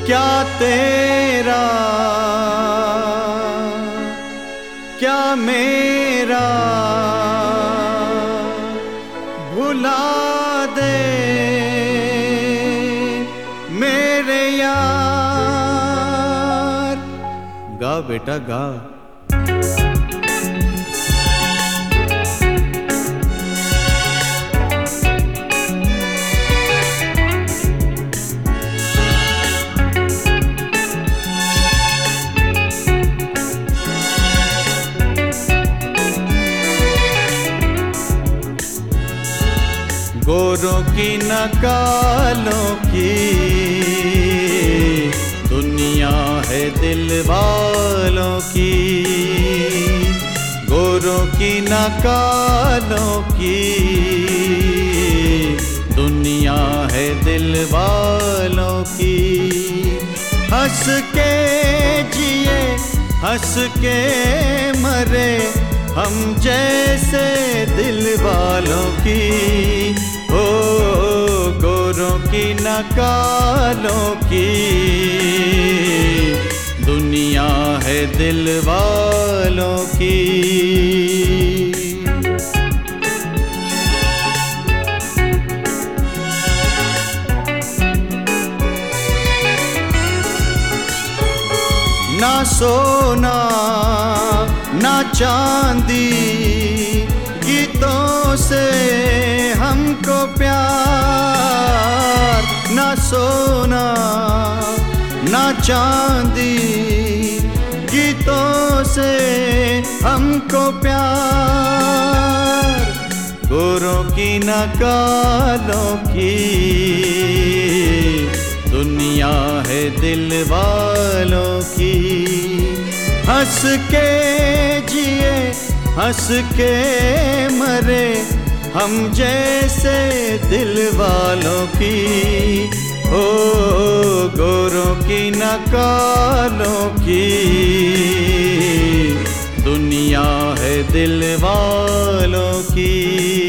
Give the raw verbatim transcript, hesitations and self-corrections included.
क्या तेरा क्या मेरा भुला दे मेरे यार। गा बेटा गा। गोरों की न कालों की दुनिया है दिल वालों की। गोरों की न कालों की दुनिया है दिल वालों की। हंस के जिए हंस के मरे हम जैसे दिल वालों की। ओ गोरों की न कालों की दुनिया है दिल वालों की। ना सोना ना चांदी गीतों से हमको प्यार। ना सोना ना चांदी गीतों से हमको प्यार। गोरों की न कालों की दुनिया है दिल वालों की। हंस के जिए हंस के मरे हम जैसे दिल वालों की। ओ गोरों की न कालों की दुनिया है दिल वालों की।